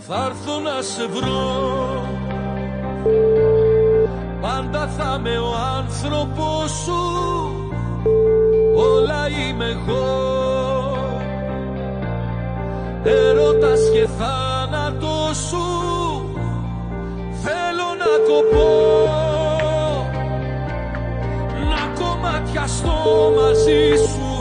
θα έρθω να σε βρω. Πάντα θα είμαι ο άνθρωπος σου, όλα είμαι εγώ. Έρωτας και θάνατος σου, θέλω να κοπώ, να κομματιαστώ μαζί σου.